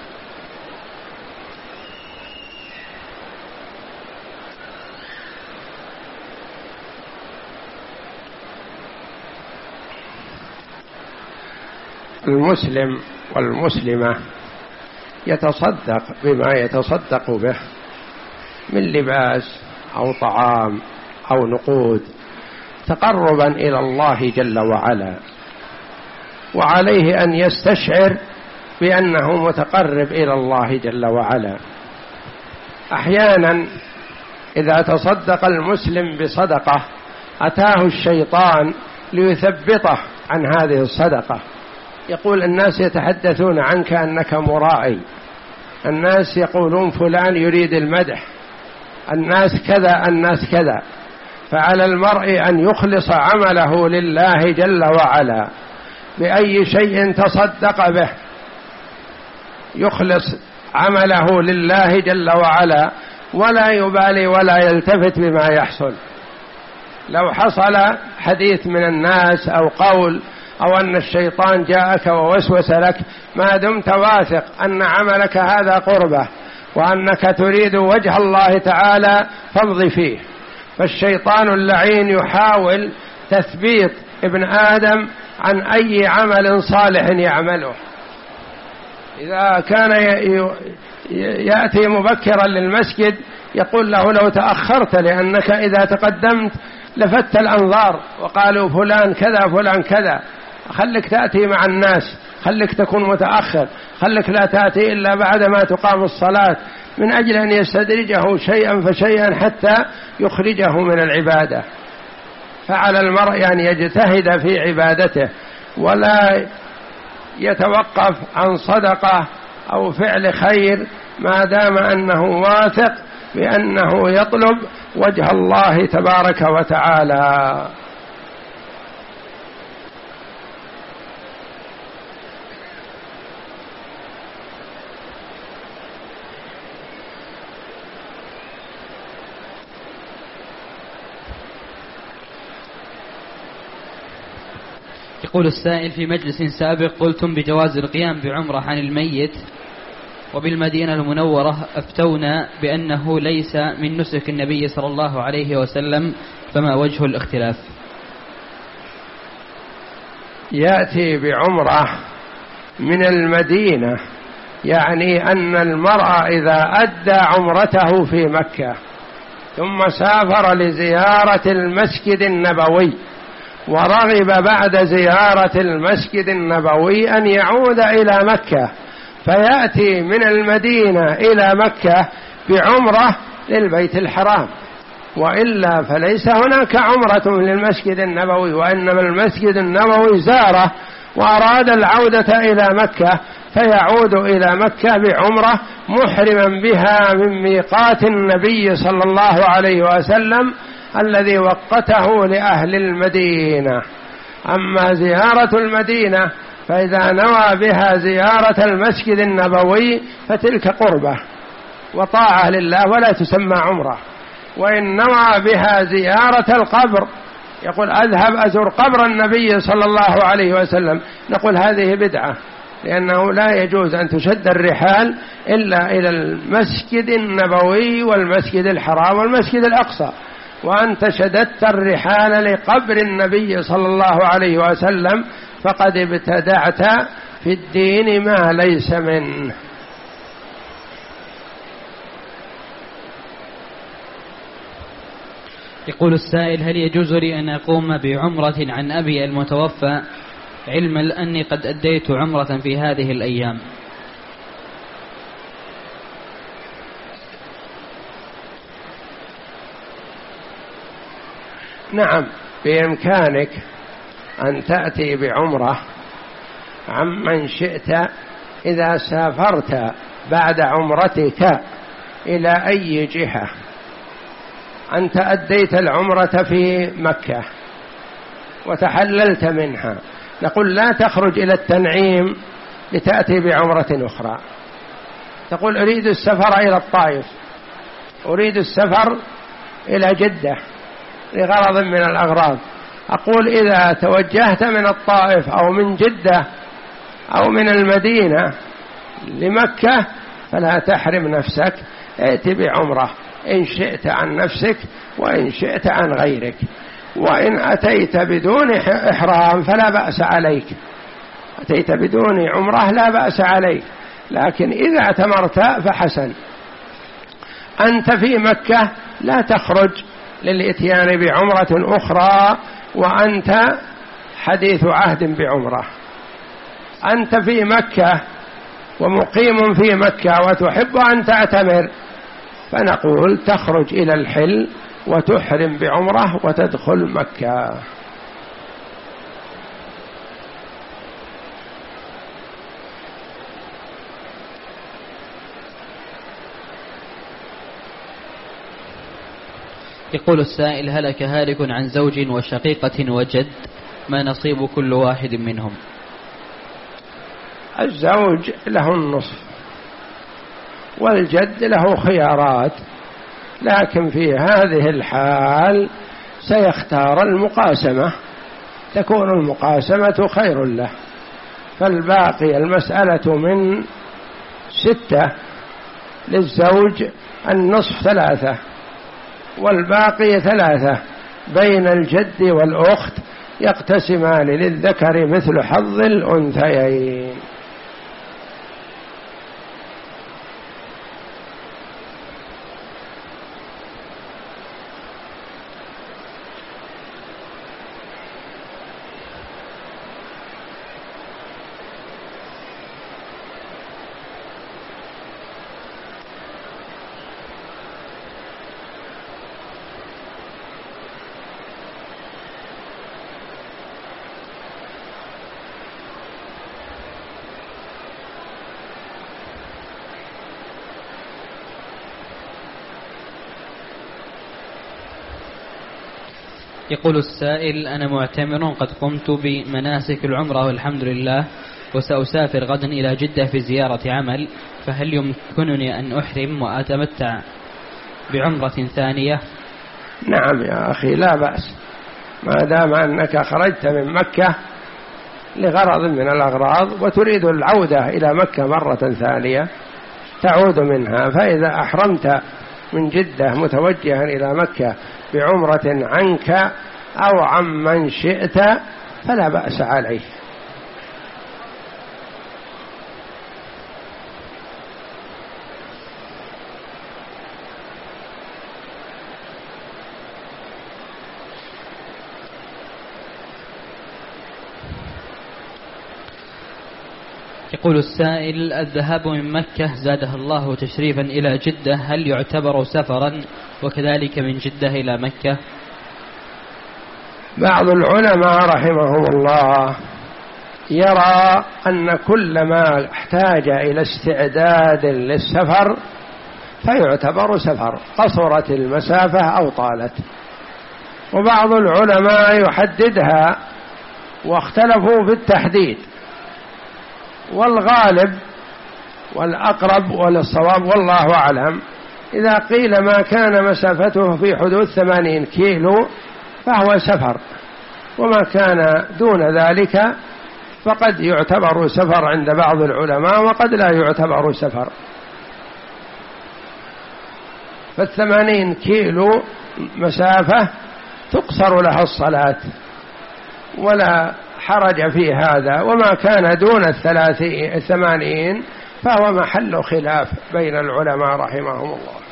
المسلم والمسلمة يتصدق بما يتصدق به من لباس أو طعام أو نقود تقربا إلى الله جل وعلا، وعليه أن يستشعر بأنه متقرب إلى الله جل وعلا. أحيانا إذا تصدق المسلم بصدقة أتاه الشيطان ليثبطه عن هذه الصدقة، يقول: الناس يتحدثون عنك أنك مرائي، الناس يقولون فلان يريد المدح، الناس كذا الناس كذا. فعلى المرء أن يخلص عمله لله جل وعلا بأي شيء تصدق به، يخلص عمله لله جل وعلا ولا يبالي ولا يلتفت بما يحصل. لو حصل حديث من الناس أو قول أو أن الشيطان جاءك ووسوس لك، ما دمت واثق أن عملك هذا قربة وأنك تريد وجه الله تعالى فامضي فيه. فالشيطان اللعين يحاول تثبيط ابن آدم عن أي عمل صالح يعمله. إذا كان يأتي مبكرا للمسجد يقول له: لو تأخرت، لأنك إذا تقدمت لفت الأنظار وقالوا فلان كذا فلان كذا، خلك تأتي مع الناس، خلك تكون متأخر، خلك لا تأتي إلا بعد ما تقام الصلاة، من أجل أن يستدرجه شيئا فشيئا حتى يخرجه من العبادة. فعلى المرء أن يجتهد في عبادته ولا يتوقف عن صدقة أو فعل خير ما دام أنه واثق بأنه يطلب وجه الله تبارك وتعالى. يقول السائل: في مجلس سابق قلتم بجواز القيام بعمرة عن الميت، وبالمدينة المنورة أفتونا بأنه ليس من نسك النبي صلى الله عليه وسلم، فما وجه الاختلاف؟ يأتي بعمرة من المدينة، يعني أن المرء إذا أدى عمرته في مكة ثم سافر لزيارة المسجد النبوي ورغب بعد زيارة المسجد النبوي أن يعود إلى مكة، فيأتي من المدينة إلى مكة بعمرة للبيت الحرام، وإلا فليس هناك عمرة للمسجد النبوي، وإنما المسجد النبوي زاره وأراد العودة إلى مكة، فيعود إلى مكة بعمرة محرما بها من ميقات النبي صلى الله عليه وسلم الذي وقته لأهل المدينة. أما زيارة المدينة فإذا نوى بها زيارة المسجد النبوي فتلك قربة وطاعة لله ولا تسمى عمرة، وإن نوى بها زيارة القبر، يقول أذهب أزور قبر النبي صلى الله عليه وسلم، نقول هذه بدعة، لأنه لا يجوز أن تشد الرحال إلا إلى المسجد النبوي والمسجد الحرام والمسجد الأقصى، وأنت شددت الرحال لقبر النبي صلى الله عليه وسلم فقد ابتدعت في الدين ما ليس منه. يقول السائل: هل يجوز لي أن أقوم بعمرة عن أبي المتوفى علما أني قد أديت عمرة في هذه الأيام؟ نعم، بإمكانك أن تأتي بعمرة عمن شئت إذا سافرت بعد عمرتك إلى أي جهة. أنت أديت العمرة في مكة وتحللت منها، نقول لا تخرج إلى التنعيم لتأتي بعمرة أخرى، تقول أريد السفر إلى الطائف، أريد السفر إلى جدة لغرض من الأغراض، أقول إذا توجهت من الطائف أو من جدة أو من المدينة لمكة فلا تحرم نفسك، ائت بعمرة إن شئت عن نفسك وإن شئت عن غيرك، وإن أتيت بدون إحرام فلا بأس عليك، أتيت بدون عمرة لا بأس عليك، لكن إذا اعتمرت فحسن. أنت في مكة لا تخرج للإتيان بعمرة أخرى وأنت حديث عهد بعمرة، أنت في مكة ومقيم في مكة وتحب أن تعتمر، فنقول تخرج إلى الحل وتحرم بعمرة وتدخل مكة. يقول السائل: هلك هالك عن زوج وشقيقة وجد، ما نصيب كل واحد منهم؟ الزوج له النصف والجد له خيارات، لكن في هذه الحال سيختار المقاسمة، تكون المقاسمة خير له، فالباقي المسألة من 6 للزوج، النصف 3 والباقي 3 بين الجد والأخت، يقتسمان للذكر مثل حظ الأنثيين. يقول السائل: أنا معتمر قد قمت بمناسك العمرة والحمد لله، وسأسافر غدا إلى جدة في زيارة عمل، فهل يمكنني أن أحرم وأتمتع بعمرة ثانية؟ نعم يا أخي، لا بأس، ما دام أنك خرجت من مكة لغرض من الأغراض وتريد العودة إلى مكة مرة ثانية تعود منها، فإذا أحرمت من جدة متوجها إلى مكة بعمرة عنك أو عمن شئت فلا بأس عليه. يقول السائل: الذهاب من مكة زادها الله تشريفا إلى جدة هل يعتبر سفرا، وكذلك من جدة إلى مكة؟ بعض العلماء رحمهم الله يرى أن كل ما احتاج إلى استعداد للسفر فيعتبر سفر، قصرت المسافة أو طالت. وبعض العلماء يحددها واختلفوا في التحديد، والغالب والأقرب والصواب والله أعلم إذا قيل ما كان مسافته في حدود 80 كيلو فهو سفر، وما كان دون ذلك فقد يعتبر سفر عند بعض العلماء وقد لا يعتبر سفر. ف80 كيلو مسافة تقصر لها الصلاة ولا حرج في هذا، وما كان دون 80 فهو محل خلاف بين العلماء رحمهم الله.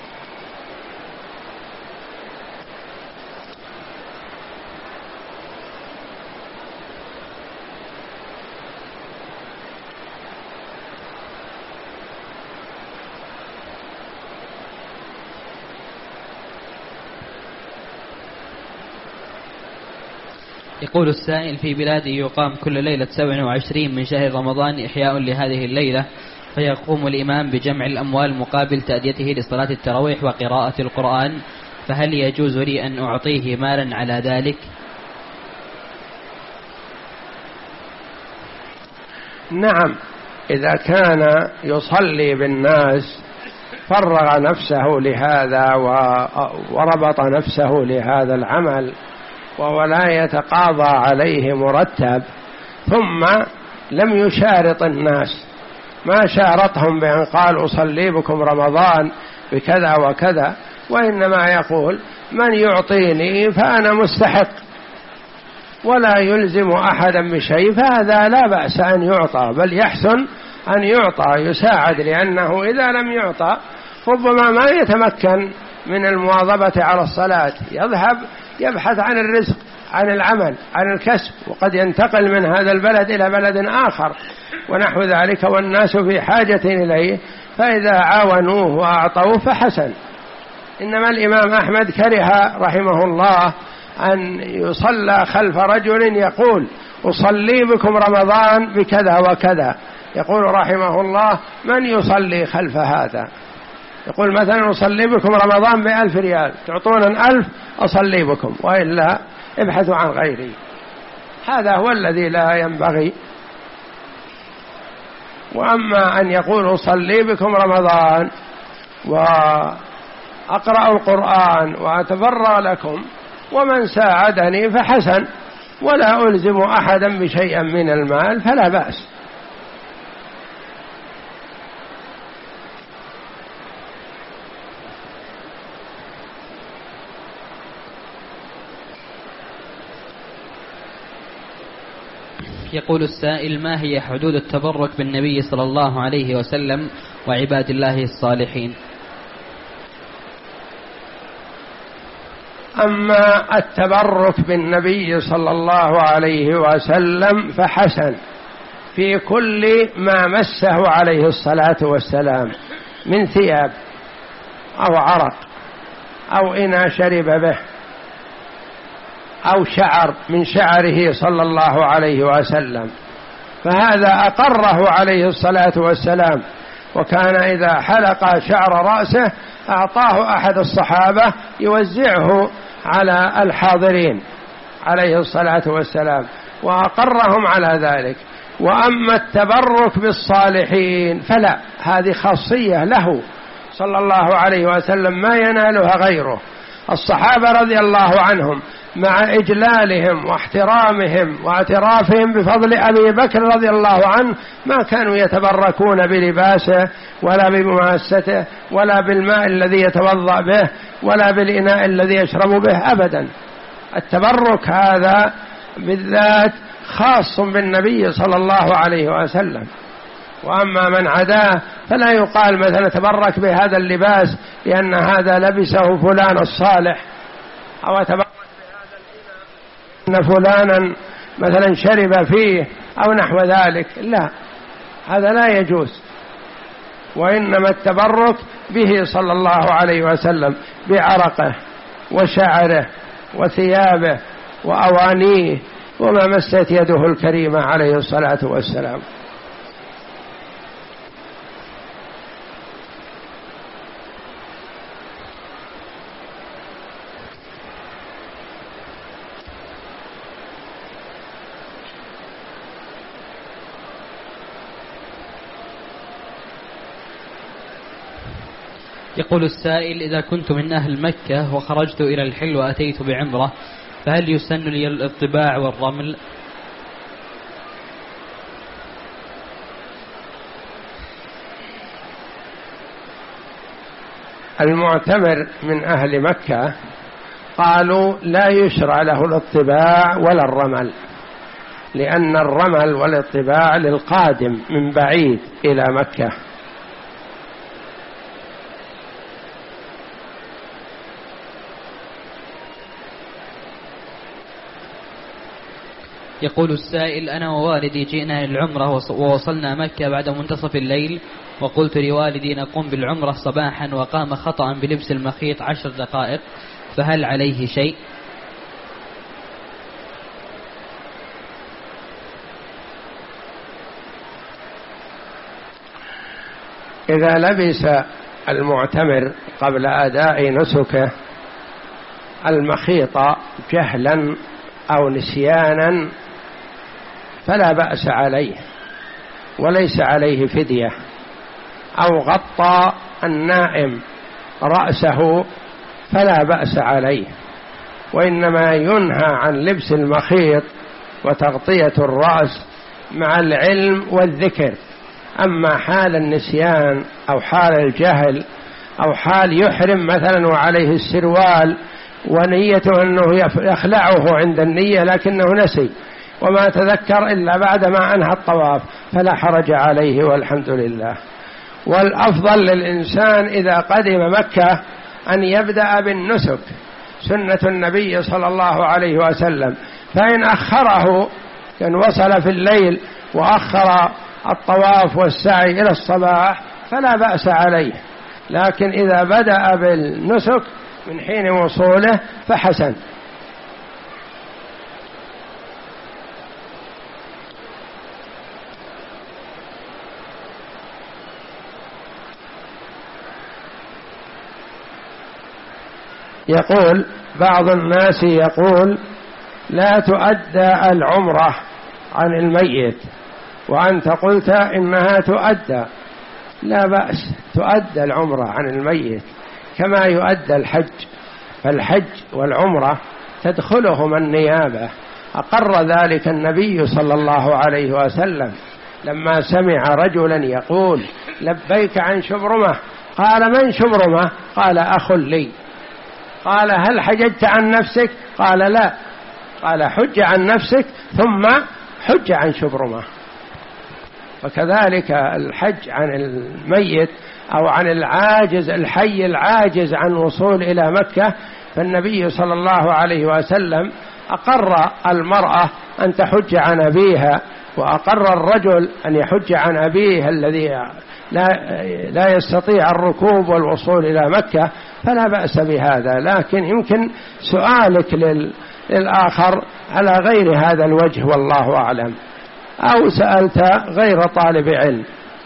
يقول السائل: في بلادي يقام كل ليلة 27 من شهر رمضان إحياء لهذه الليلة، فيقوم الإمام بجمع الأموال مقابل تأديته لصلاة التراويح وقراءة القرآن، فهل يجوز لي أن أعطيه مالا على ذلك؟ نعم، إذا كان يصلي بالناس فرغ نفسه لهذا وربط نفسه لهذا العمل وهو لا يتقاضى عليه مرتب، ثم لم يشارط الناس، ما شارطهم بأن قال أصلي بكم رمضان بكذا وكذا، وإنما يقول من يعطيني فأنا مستحق ولا يلزم أحدا بشيء، فهذا لا بأس أن يعطى، بل يحسن أن يعطى يساعد، لأنه إذا لم يعطى ربما ما يتمكن من المواظبة على الصلاة، يذهب يبحث عن الرزق، عن العمل، عن الكسب، وقد ينتقل من هذا البلد إلى بلد آخر ونحو ذلك، والناس في حاجة إليه، فإذا عاونوه وأعطوه فحسن. إنما الإمام أحمد كره رحمه الله أن يصلى خلف رجل يقول أصلي بكم رمضان بكذا وكذا، يقول رحمه الله من يصلي خلف هذا؟ يقول مثلا أصلي بكم رمضان ب1000 ريال، تعطونا 1000 أصلي بكم، وإلا ابحثوا عن غيري. هذا هو الذي لا ينبغي. وأما أن يقول أصلي بكم رمضان وأقرأ القرآن وأتبرع لكم ومن ساعدني فحسن، ولا ألزم أحدا بشيء من المال فلا بأس. يقول السائل: ما هي حدود التبرك بالنبي صلى الله عليه وسلم وعباد الله الصالحين؟ أما التبرك بالنبي صلى الله عليه وسلم فحسن في كل ما مسه عليه الصلاة والسلام من ثياب أو عرق أو إناء شرب به أو شعر من شعره صلى الله عليه وسلم، فهذا أقره عليه الصلاة والسلام، وكان إذا حلق شعر رأسه أعطاه أحد الصحابة يوزعه على الحاضرين عليه الصلاة والسلام، وأقرهم على ذلك. وأما التبرك بالصالحين فلا، هذه خاصية له صلى الله عليه وسلم ما ينالها غيره. الصحابة رضي الله عنهم مع إجلالهم واحترامهم واعترافهم بفضل أبي بكر رضي الله عنه ما كانوا يتبركون بلباسه ولا بمماسته ولا بالماء الذي يتوضأ به ولا بالإناء الذي يشرب به أبدا. التبرك هذا بالذات خاص بالنبي صلى الله عليه وسلم، وأما من عداه فلا يقال مثلا تبرك بهذا اللباس لأن هذا لبسه فلان الصالح، أو تبرك بهذا الإناء أن فلانا مثلا شرب فيه أو نحو ذلك، لا، هذا لا يجوز. وإنما التبرك به صلى الله عليه وسلم بعرقه وشعره وثيابه وأوانيه وما مست يده الكريمة عليه الصلاة والسلام. يقول السائل: إذا كنت من أهل مكة وخرجت إلى الحل وأتيت بعمرة فهل يسن لي الاطباع والرمل؟ المعتمر من أهل مكة قالوا لا يشرع له الاطباع ولا الرمل، لأن الرمل والاطباع للقادم من بعيد إلى مكة. يقول السائل: أنا ووالدي جئنا للعمرة ووصلنا مكة بعد منتصف الليل، وقلت لوالدي نقوم بالعمرة صباحا وقام خطأ بلبس المخيط 10 دقائق، فهل عليه شيء؟ إذا لبس المعتمر قبل أداء نسكه المخيط جهلا أو نسيانا فلا بأس عليه وليس عليه فدية، أو غطى النائم رأسه فلا بأس عليه، وإنما ينهى عن لبس المخيط وتغطية الرأس مع العلم والذكر. أما حال النسيان أو حال الجهل أو حال يحرم مثلا وعليه السروال ونيته أنه يخلعه عند النية لكنه نسي وما تذكر إلا بعد ما أنهى الطواف فلا حرج عليه والحمد لله. والأفضل للإنسان إذا قدم مكة أن يبدأ بالنسك، سنة النبي صلى الله عليه وسلم، فإن أخره كان وصل في الليل وأخر الطواف والسعي إلى الصباح فلا بأس عليه، لكن إذا بدأ بالنسك من حين وصوله فحسن. يقول بعض الناس يقول لا تؤدى العمرة عن الميت، وأنت قلت إنها تؤدى. لا بأس، تؤدى العمرة عن الميت كما يؤدى الحج، فالحج والعمرة تدخلهما النيابة. أقر ذلك النبي صلى الله عليه وسلم لما سمع رجلا يقول لبيك عن شبرمة، قال من شبرمة؟ قال أخ لي. قال هل حججت عن نفسك؟ قال لا. قال حج عن نفسك ثم حج عن شبرمة. وكذلك الحج عن الميت أو عن العاجز الحي العاجز عن وصول إلى مكة، فالنبي صلى الله عليه وسلم أقر المرأة أن تحج عن أبيها، وأقر الرجل أن يحج عن أبيه الذي لا يستطيع الركوب والوصول إلى مكة، فلا بأس بهذا. لكن يمكن سؤالك للآخر على غير هذا الوجه والله أعلم، أو سألت غير طالب علم.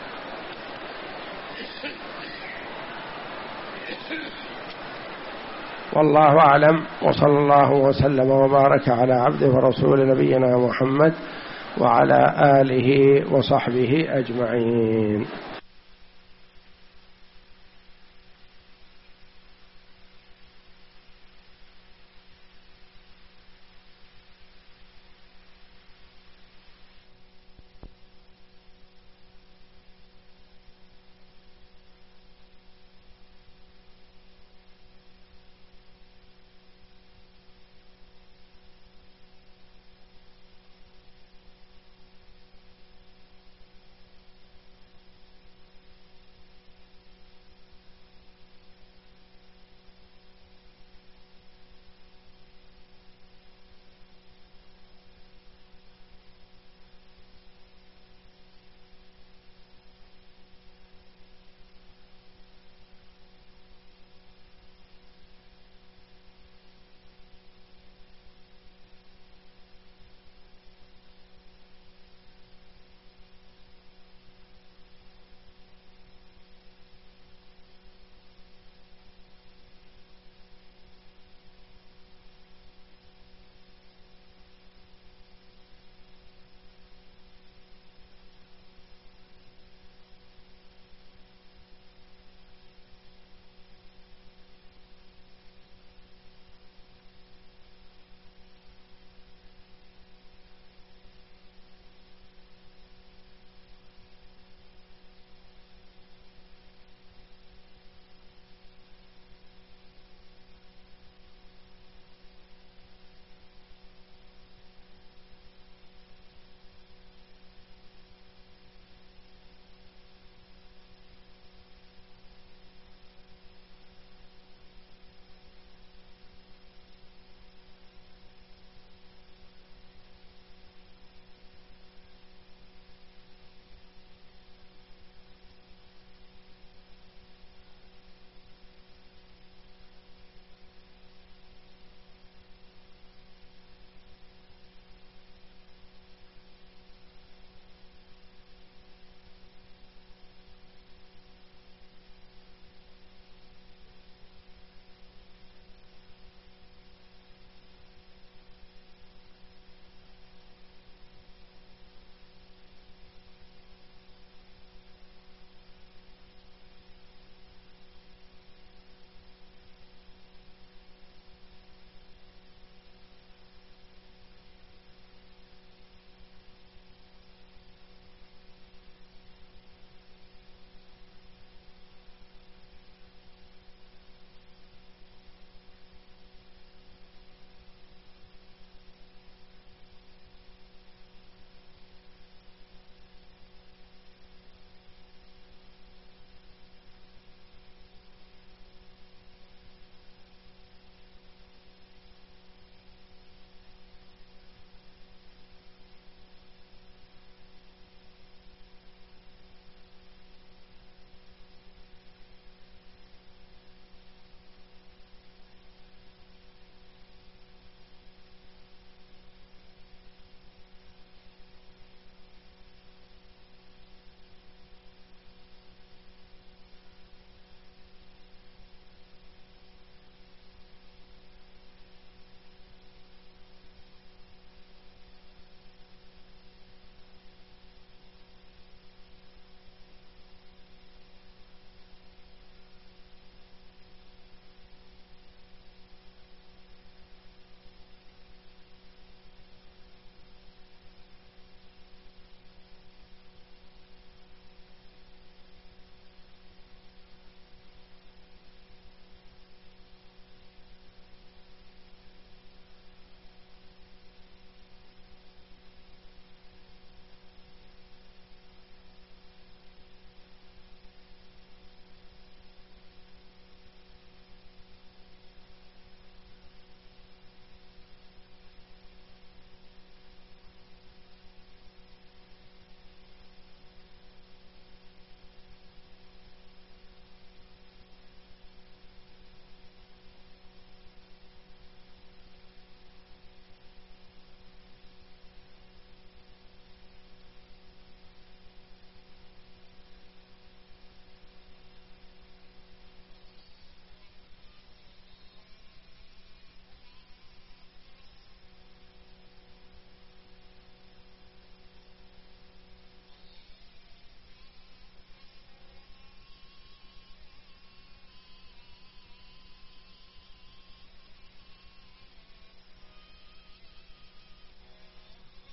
والله أعلم، وصلى الله وسلم وبارك على عبده ورسول نبينا محمد وعلى آله وصحبه أجمعين.